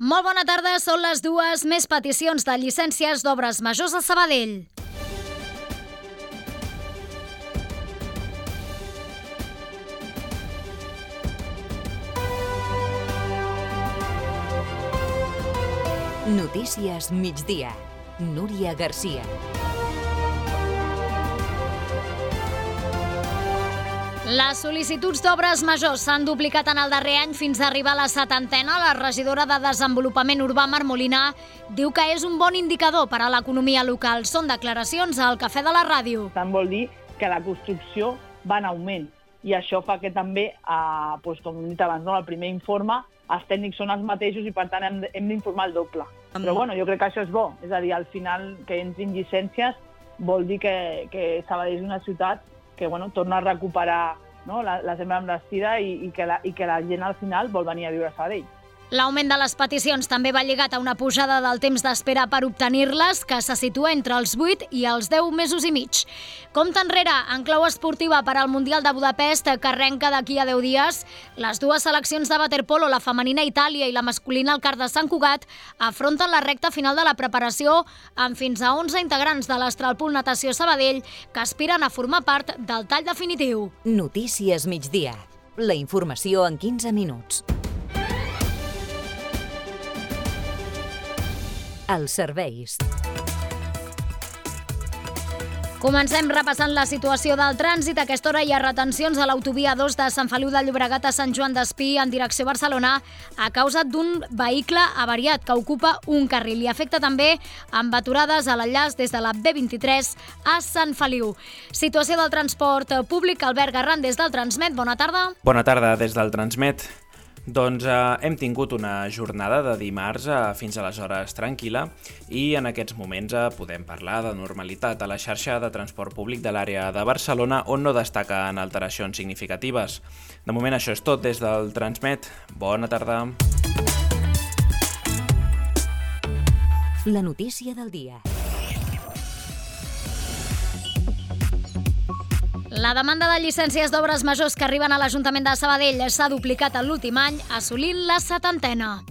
Molt bona tarda, són les 2. Més peticions de llicències d'obres majors a Sabadell. Notícies migdia. Núria Garcia. Les sol·licituds d'obres majors s'han duplicat en el darrer any fins a arribar a la 70a. La regidora de Desenvolupament Urbà, Mar Molina, diu que és un bon indicador per a l'economia local. Són declaracions al Cafè de la Ràdio. Tant vol dir que la construcció va en augment i això fa que també, com hem dit abans, el primer informe, els tècnics són els mateixos i per tant hem d'informar el doble. Però jo crec que això és bo, és a dir, al final que entrin llicències vol dir que Sabadell és una ciutat que torna a recuperar la seva embranzida i que la gent al final vol venir a viure a Sabadell. L'augment de les peticions també va lligat a una pujada del temps d'espera per obtenir-les, que se situa entre els 8 i els 10 mesos i mig. Compte enrere, en clau esportiva per al Mundial de Budapest, que arrenca d'aquí a 10 dies. Les dues seleccions de waterpolo, la femenina a Itàlia i la masculina al CAR de Sant Cugat, afronten la recta final de la preparació amb fins a 11 integrants de l'Astralpool Natació Sabadell que aspiren a formar part del tall definitiu. Notícies migdia. La informació en 15 minuts. Els serveis. Comencem repassant la situació del trànsit. A aquesta hora hi ha retencions a l'autovia 2 de Sant Feliu de Llobregat a Sant Joan d'Espí en direcció a Barcelona a causa d'un vehicle avariat que ocupa un carril i afecta també amb aturades a l'enllaç des de la B23 a Sant Feliu. Situació del transport públic. Albert Garran, des del Transmet. Bona tarda. Bona tarda des del Transmet. Doncs hem tingut una jornada de dimarts fins aleshores tranquil·la i en aquests moments podem parlar de normalitat a la xarxa de transport públic de l'àrea de Barcelona, on no destaquen alteracions significatives. De moment això és tot des del Transmet. Bona tarda. La notícia del dia. La demanda de llicències d'obres majors que arriben a l'Ajuntament de Sabadell s'ha duplicat en l'últim any, assolint la 70a.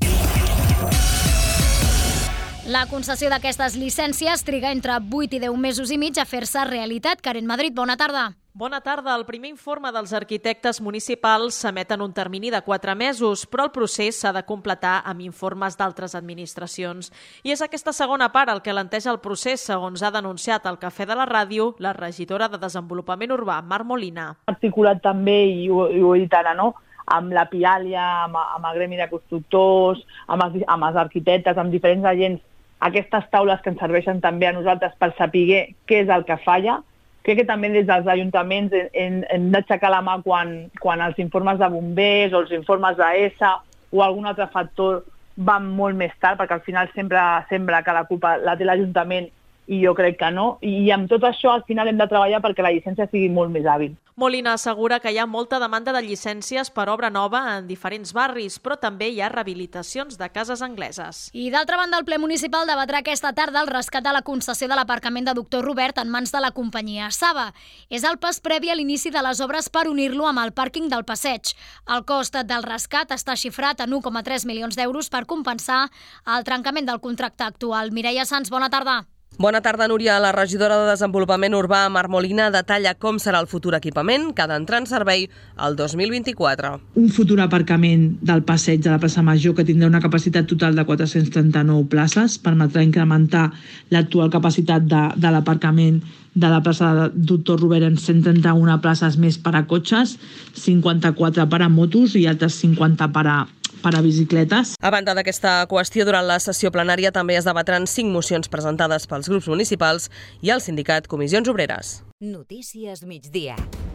La concessió d'aquestes llicències triga entre 8 i 10 mesos i mig a fer-se realitat. Karen Madrid, bona tarda. Bona tarda. El primer informe dels arquitectes municipals s'emet en un termini de 4 mesos, però el procés s'ha de completar amb informes d'altres administracions. I és aquesta segona part el que alenteja el procés, segons ha denunciat al Cafè de la Ràdio la regidora de Desenvolupament Urbà, Mar Molina. Articulat també, i ho he dit ara, amb la Piàlia, amb el gremi de constructors, amb els arquitectes, amb diferents agents, aquestes taules que ens serveixen també a nosaltres per saber què és el que falla. Crec que també des dels ajuntaments hem d'aixecar la mà quan els informes de bombers o els informes d'ESA o algun altre factor van molt més tard, perquè al final sempre sembla que la culpa la té l'Ajuntament i jo crec que no. I amb tot això al final hem de treballar perquè la llicència sigui molt més hàbil. Molina assegura que hi ha molta demanda de llicències per obra nova en diferents barris, però també hi ha rehabilitacions de cases angleses. I d'altra banda, el ple municipal debatrà aquesta tarda el rescat de la concessió de l'aparcament de Doctor Robert en mans de la companyia Saba. És el pas previ a l'inici de les obres per unir-lo amb el pàrquing del Passeig. El cost del rescat està xifrat en 1,3 milions d'euros per compensar el trencament del contracte actual. Mireia Sans, bona tarda. Bona tarda, Núria. La regidora de Desenvolupament Urbà, Mar Molina, detalla com serà el futur equipament que ha d'entrar en servei el 2024. Un futur aparcament del passeig de la plaça Major que tindrà una capacitat total de 439 places, permetrà incrementar l'actual capacitat de l'aparcament de la plaça de Doctor Robert en 131 places més per a cotxes, 54 per a motos i altres 50 per a bicicletes. A banda d'aquesta qüestió, durant la sessió plenària també es debatran 5 mocions presentades pels grups municipals i el sindicat Comissions Obreres. Notícies migdia.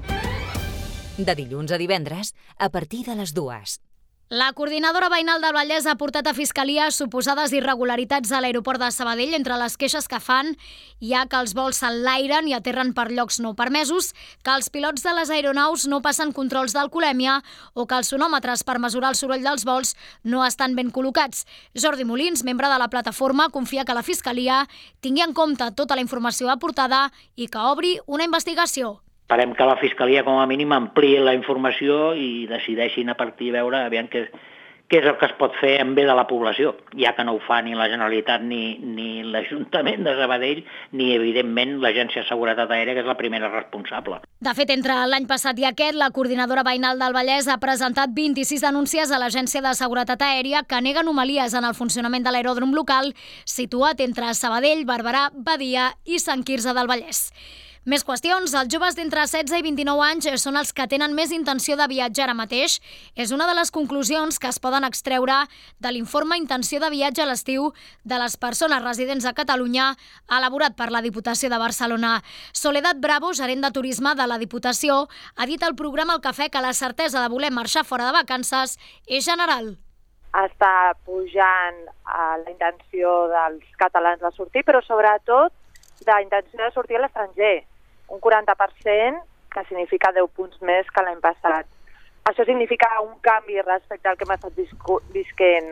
De dilluns a divendres, a partir de les 2. La coordinadora veïnal del Vallès ha portat a Fiscalia suposades irregularitats a l'aeroport de Sabadell. Entre les queixes que fan hi ha que els vols s'enlairen i aterren per llocs no permesos, que els pilots de les aeronaus no passen controls d'alcoholèmia o que els sonòmetres per mesurar el soroll dels vols no estan ben col·locats. Jordi Molins, membre de la plataforma, confia que la Fiscalia tingui en compte tota la informació aportada i que obri una investigació. Esperem que la Fiscalia com a mínim ampliï la informació i decideixin a partir de veure aviam què què és el que es pot fer en bé de la població, ja que no ho fa ni la Generalitat ni l'Ajuntament de Sabadell, ni, evidentment, l'Agència de Seguretat Aèria, que és la primera responsable. De fet, entre l'any passat i aquest, la coordinadora veïnal del Vallès ha presentat 26 denúncies a l'Agència de Seguretat Aèria que nega anomalies en el funcionament de l'aeròdrom local situat entre Sabadell, Barberà, Badia i Sant Quirze del Vallès. Més qüestions. Els joves d'entre 16 i 29 anys són els que tenen més intenció de viatjar ara mateix. És una de les conclusions que es poden extreure de l'informe Intenció de viatge a l'estiu de les persones residents a Catalunya, elaborat per la Diputació de Barcelona. Soledad Bravo, gerent de turisme de la Diputació, ha dit al programa El Cafè que la certesa de voler marxar fora de vacances és general. Està pujant la intenció dels catalans de sortir, però sobretot la intenció de sortir a l'estranger. Un 40%, que significa 10 punts més que l'any passat. Això significa un canvi respecte al que hem estat visquent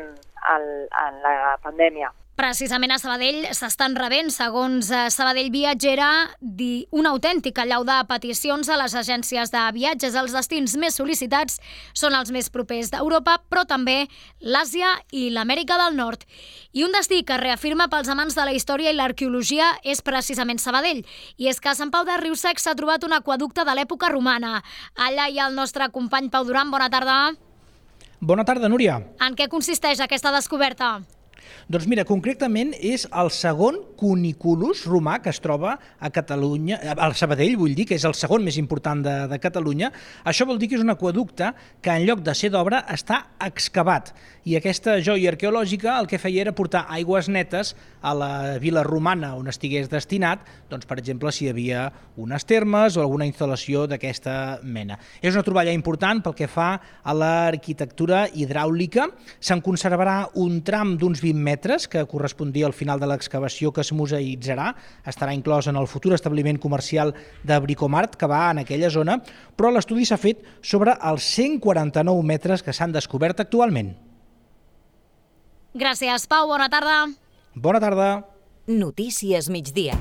en la pandèmia. Precisament a Sabadell s'estan rebent, segons Sabadell Viatgera, un autèntic allau de peticions a les agències de viatges. Els destins més sol·licitats són els més propers d'Europa, però també l'Àsia i l'Amèrica del Nord. I un destí que reafirma pels amants de la història i l'arqueologia és precisament Sabadell. I és que a Sant Pau de Riusec s'ha trobat un aqüeducte de l'època romana. Allà hi ha el nostre company Pau Duran. Bona tarda. Bona tarda, Núria. En què consisteix aquesta descoberta? Doncs mira, concretament és el segon cuniculus romà que es troba a Catalunya, a Sabadell, vull dir, que és el segon més important de Catalunya. Això vol dir que és un aqüeducte que en lloc de ser d'obra està excavat. I aquesta joia arqueològica el que feia era portar aigües netes a la vila romana on estigués destinat, doncs, per exemple, si hi havia unes termes o alguna instal·lació d'aquesta mena. És una troballa important pel que fa a l'arquitectura hidràulica. Se'n conservarà un tram d'uns 20 metres que correspondria al final de l'excavació que es museïtzarà. Estarà inclòs en el futur establiment comercial de Bricomart que va en aquella zona, però l'estudi s'ha fet sobre els 149 metres que s'han descobert actualment. Gràcies, Pau. Bona tarda. Bona tarda. Notícies migdia.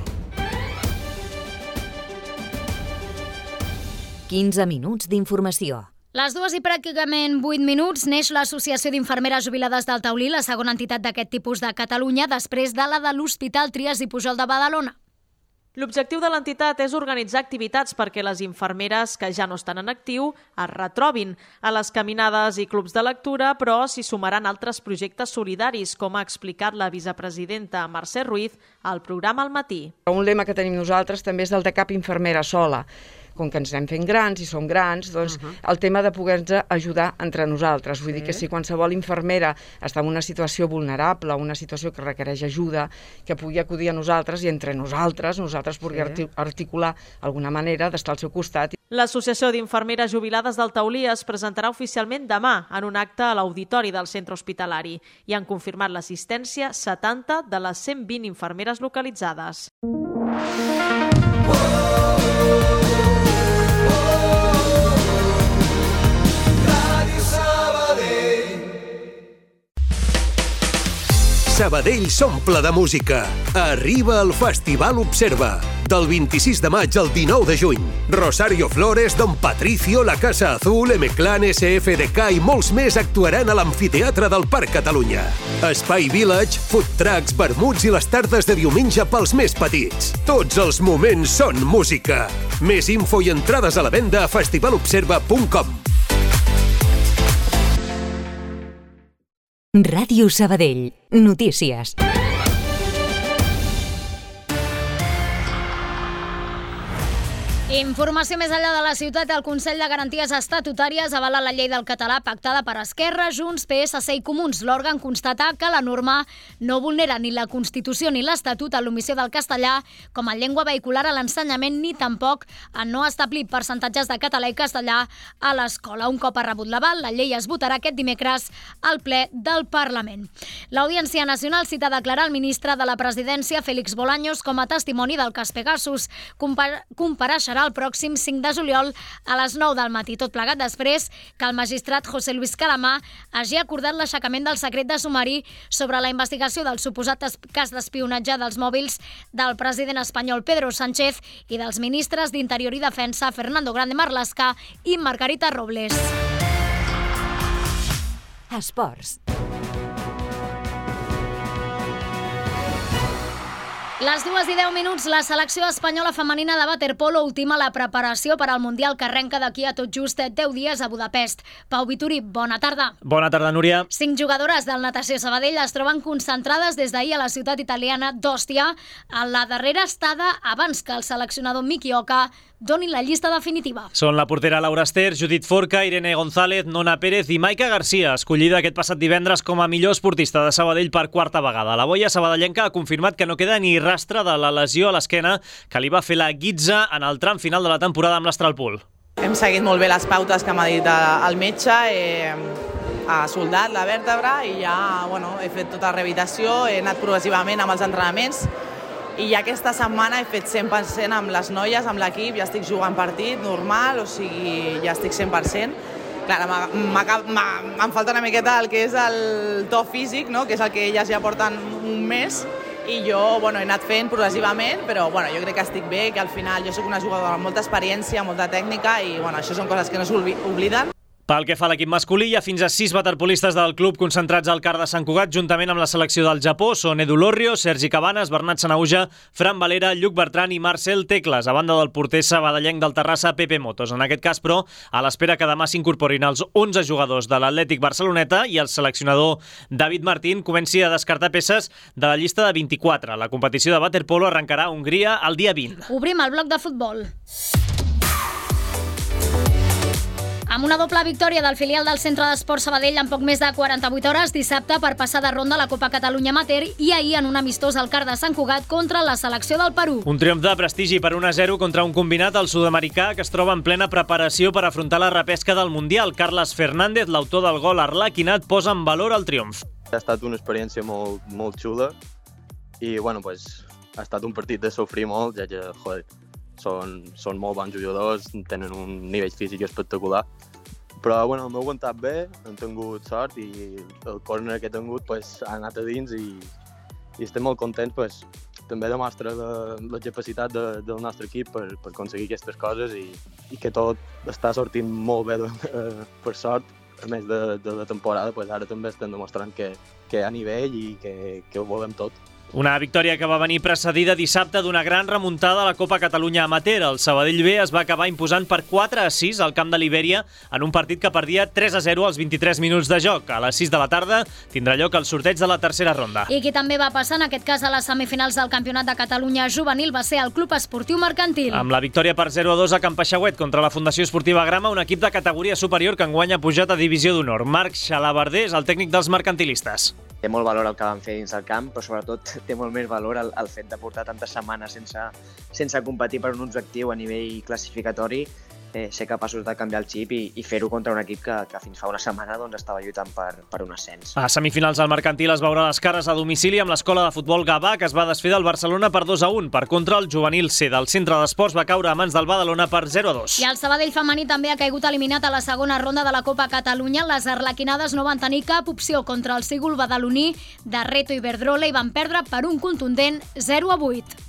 15 minuts d'informació. Les 2 i pràcticament 8 minuts neix l'Associació d'Infermeres Jubilades del Taulí, la segona entitat d'aquest tipus de Catalunya, després de la de l'Hospital Trias i Pujol de Badalona. L'objectiu de l'entitat és organitzar activitats perquè les infermeres que ja no estan en actiu es retrobin a les caminades i clubs de lectura, però s'hi sumaran altres projectes solidaris, com ha explicat la vicepresidenta Mercè Ruiz al programa Al Matí. Un lema que tenim nosaltres també és el de cap infermera sola. Com que ens anem fent grans i som grans, doncs el tema de poder-nos ajudar entre nosaltres. Vull dir que si qualsevol infermera està en una situació vulnerable, una situació que requereix ajuda, que pugui acudir a nosaltres i entre nosaltres pugui articular alguna manera d'estar al seu costat. L'Associació d'Infermeres Jubilades del Taulí es presentarà oficialment demà en un acte a l'auditori del centre hospitalari i han confirmat l'assistència 70 de les 120 infermeres localitzades. Sabadell s'omple de música. Arriba el Festival Observa. Del 26 de maig al 19 de juny. Rosario Flores, Don Patricio, La Casa Azul, M-Clan, SFDK i molts més actuaran a l'Amfiteatre del Parc Catalunya. Espai Village, food trucks, vermuts i les tardes de diumenge pels més petits. Tots els moments són música. Més info i entrades a la venda a festivalobserva.com. Ràdio Sabadell. Notícies. Informació més enllà de la ciutat. El Consell de Garanties Estatutàries avala la llei del català pactada per Esquerra, Junts, PSC i Comuns. L'òrgan constata que la norma no vulnera ni la Constitució ni l'Estatut en l'omissió del castellà com a llengua vehicular a l'ensenyament ni tampoc en no establir percentatges de català i castellà a l'escola. Un cop ha rebut l'aval, la llei es votarà aquest dimecres al ple del Parlament. L'Audiència Nacional cita a declarar el ministre de la Presidència, Félix Bolaños, com a testimoni del cas Pegasus. Compareixerà el pròxim 5 de juliol a les 9 del matí. Tot plegat després que el magistrat José Luis Calamà hagi acordat l'aixecament del secret de sumari sobre la investigació del suposat cas d'espionatge dels mòbils del president espanyol Pedro Sánchez i dels ministres d'Interior i Defensa Fernando Grande Marlaska i Margarita Robles. Esports. Les 2:10, la selecció espanyola femenina de waterpolo ultima la preparació per al Mundial que arrenca d'aquí a tot just 10 dies a Budapest. Pau Vituri, bona tarda. Bona tarda, Núria. 5 jugadores del Natació Sabadell es troben concentrades des d'ahir a la ciutat italiana d'Òstia en la darrera estada abans que el seleccionador Miki Oka doni la llista definitiva. Són la portera Laura Ester, Judit Forca, Irene González, Nona Pérez i Maika Garcia, escollida aquest passat divendres com a millor esportista de Sabadell per quarta vegada. La boia sabadellenca ha confirmat que no queda ni rastre de la lesió a l'esquena que li va fer la guitza en el tram final de la temporada amb l'Astralpool. Hem seguit molt bé les pautes que m'ha dit el metge, ha soldat la vèrtebra i ja he fet tota la rehabilitació, he anat progressivament amb els entrenaments i aquesta setmana he fet 100% amb les noies, amb l'equip, ja estic jugant partit normal, o sigui, ja estic 100%. Clar, em falta una miqueta el que és el to físic, no? Que és el que elles ja porten un mes, i jo he anat fent progressivament, però jo crec que estic bé, que al final jo soc una jugadora amb molta experiència, molta tècnica, i això són coses que no s'obliden. Pel que fa a l'equip masculí, hi ha fins a 6 waterpolistes del club concentrats al CAR de Sant Cugat, juntament amb la selecció del Japó. Són Edu Lorrio, Sergi Cabanes, Bernat Sanauja, Fran Valera, Lluc Bertran i Marcel Tecles, a banda del porter sabadellenc del Terrassa, Pepe Motos. En aquest cas, però, a l'espera que demà s'incorporin els 11 jugadors de l'Atlètic Barceloneta i el seleccionador David Martín comenci a descartar peces de la llista de 24. La competició de waterpolo arrencarà a Hongria el dia 20. Obrim el bloc de futbol. Amb una doble victòria del filial del Centre d'Esport Sabadell en poc més de 48 hores dissabte per passar de ronda a la Copa Catalunya Amateur i ahir en un amistós al CAR de Sant Cugat contra la selecció del Perú. Un triomf de prestigi per 1-0 contra un combinat al sud-americà que es troba en plena preparació per afrontar la repesca del Mundial. Carles Fernández, l'autor del gol arlequinat, posa en valor el triomf. Ha estat una experiència molt xula i ha estat un partit de sofrir molt, ja que són molt bons jugadors, tenen un nivell físic espectacular. Però m'he aguantat bé, hem tingut sort i el córner que he tingut ha anat a dins i estem molt contents. També demostra la capacitat del nostre equip per aconseguir aquestes coses i que tot està sortint molt bé per sort. A més de la temporada, ara també estem demostrant que hi ha nivell i que ho volem tot. Una victòria que va venir precedida dissabte d'una gran remuntada a la Copa Catalunya Amateur. El Sabadell B es va acabar imposant per 4-6 al camp de l'Ibèria en un partit que perdia 3-0 als 23 minuts de joc. A les 6 de la tarda tindrà lloc el sorteig de la tercera ronda. I qui també va passar en aquest cas a les semifinals del Campionat de Catalunya Juvenil va ser el Club Esportiu Mercantil. Amb la victòria per 0-2 a Can Peixauet contra la Fundació Esportiva Grama, un equip de categoria superior que enguany ha pujat a Divisió d'Honor. Marc Xalabarder és el tècnic dels mercantilistes. Té molt valor el que van fer dins del camp, però sobretot té molt més valor el fet de portar tantes setmanes sense competir per un objectiu a nivell classificatori, ser capaços de canviar el xip i fer-ho contra un equip que fins fa una setmana estava lluitant per un ascens. A semifinals del Mercantil es veurà les cares a domicili amb l'escola de futbol Gavà, que es va desfer del Barcelona per 2-1. Per contra, el juvenil C del Centre d'Esports va caure a mans del Badalona per 0-2. I el Sabadell femení també ha caigut eliminat a la segona ronda de la Copa Catalunya. Les arlequinades no van tenir cap opció contra el Sígul badaloní de Reto Iberdrola i van perdre per un contundent 0-8.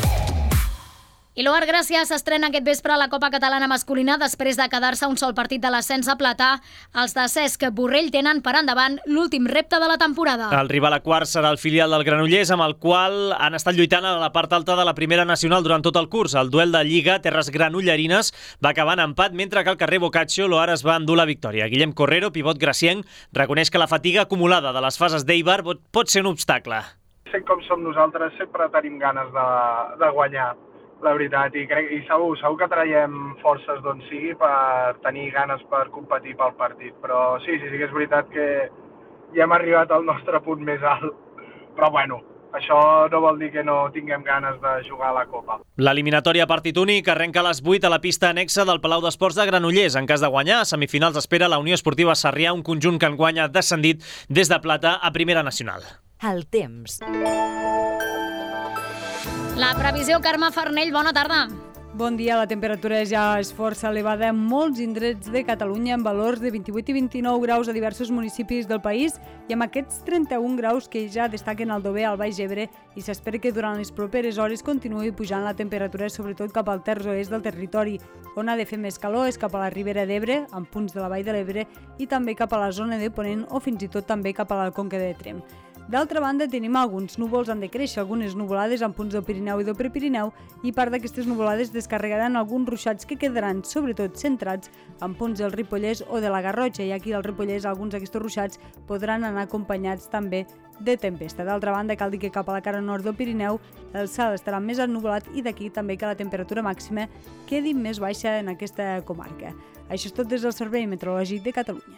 I l'Oar Gràcia s'estrena aquest vespre a la Copa Catalana masculina després de quedar-se un sol partit de l'ascens a plata. Els de Cesc Borrell tenen per endavant l'últim repte de la temporada. El rival a quart serà el filial del Granollers, amb el qual han estat lluitant a la part alta de la primera nacional durant tot el curs. El duel de Lliga Terres Granollerines va acabar en empat, mentre que al carrer Boccaccio l'Oar es va endur la victòria. Guillem Correro, pivot gracienc, reconeix que la fatiga acumulada de les fases d'Eibar pot ser un obstacle. Sent com som nosaltres, sempre tenim ganes de guanyar. La veritat, i segur que traiem forces d'on sigui per tenir ganes per competir pel partit, però sí que és veritat que ja hem arribat al nostre punt més alt, però això no vol dir que no tinguem ganes de jugar a la Copa. L'eliminatòria partit únic arrenca a les 8 a la pista annexa del Palau d'Esports de Granollers. En cas de guanyar, a semifinals espera la Unió Esportiva Sarrià, un conjunt que enguany ha descendit des de plata a primera nacional. El temps. La previsió, Carme Farnell, bona tarda. Bon dia, la temperatura ja és força elevada en molts indrets de Catalunya, amb valors de 28 i 29 graus a diversos municipis del país i amb aquests 31 graus que ja destaquen al Dover, al Baix Ebre, i s'espera que durant les properes hores continuï pujant la temperatura, sobretot cap al terç oest del territori. On ha de fer més calor és cap a la Ribera d'Ebre, amb punts de la Vall de l'Ebre, i també cap a la zona de Ponent o fins i tot també cap a la Conca de Tremp. D'altra banda, tenim alguns núvols, han de créixer algunes nuvolades en punts del Pirineu i del Prepirineu i part d'aquestes nuvolades descarregaran alguns ruixats que quedaran sobretot centrats en punts del Ripollès o de la Garrotxa, i aquí al Ripollès alguns d'aquests ruixats podran anar acompanyats també de tempesta. D'altra banda, cal dir que cap a la cara nord del Pirineu el cel estarà més ennuvolat i d'aquí també que la temperatura màxima quedi més baixa en aquesta comarca. Això és tot des del Servei Meteorològic de Catalunya.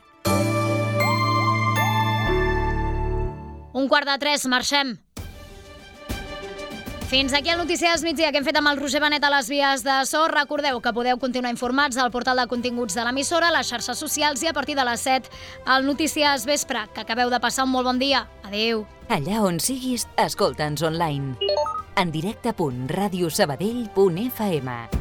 2:45, marxem. Fins aquí el Notícies Migdia que hem fet amb el Roger Benet a les vies de so. Recordeu que podeu continuar informats al portal de continguts de l'emissora, a les xarxes socials i a partir de les 7 al Notícies Vespre. Que acabeu de passar un molt bon dia. Adéu. Allà on siguis, escolta'ns online. En directe.radiosabadell.fm